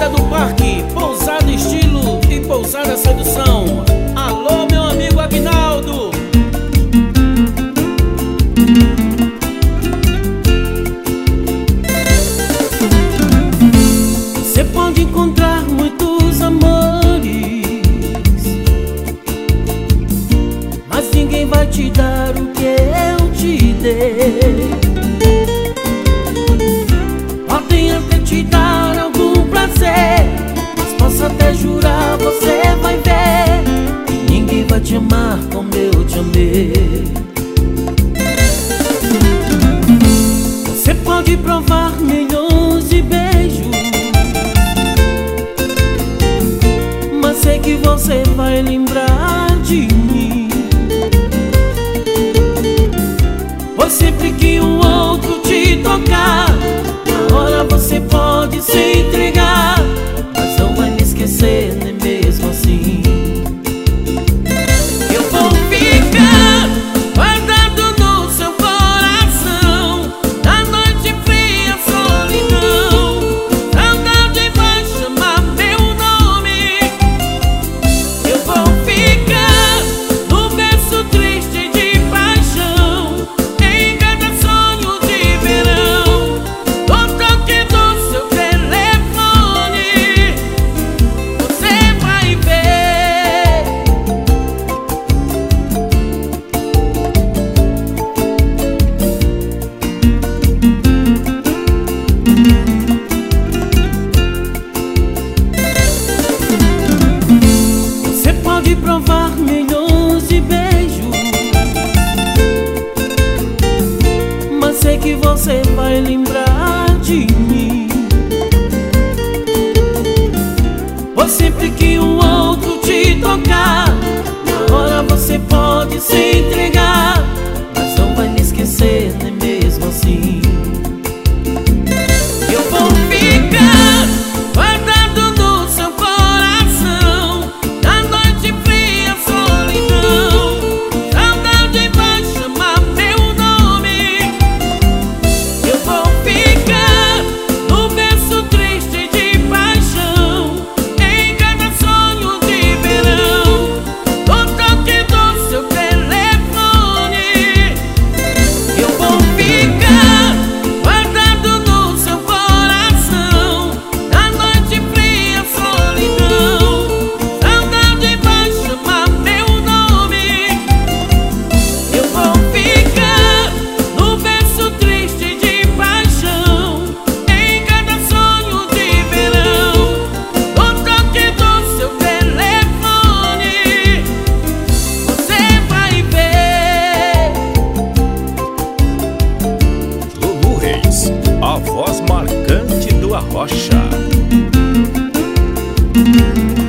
Pousada do Parque, pousada estilo e pousada sedução. Alô, meu amigo Aguinaldo. Você pode encontrar muitos amores, mas ninguém vai te dar o que eu te dei. Podem até te dar algum prazer, mas posso até jurar, você vai ver que ninguém vai te amar como eu te amei. Você pode provar milhões de beijos, mas sei que você vai lembrar de mim. Pois sempre que um outro te tocar, na hora você pode se entregar, mas não vai me esquecer nem mesmo assim. Eu vou ficar guardado no seu coração, na noite fria, solidão. Saudade vai chamar meu nome. Eu vou ficar no berço triste de paixão, em cada sonho de verão. No toque do seu telefone, você vai ver. Você pode provar milhões de beijos, mas sei que você vai lembrar de mim. Pois sempre que um outro te tocar, na hora você pode se entregar, mas não vai me esquecer nem mesmo assim. Eu vou ficar guardado no seu coração, na noite fria, solidão. Saudade vai chamar meu nome. Eu vou ficar no berço triste de paixão, em cada sonho de verão. No toque do seu telefone, eu vou ficar guardado no seu coração, na noite fria, solidão. Saudade vai chamar meu nome. Eu vou ficar no berço triste de paixão, em cada sonho de verão. No toque do seu telefone, você vai ver. Lulu Reis, a voz marcante do Arrocha.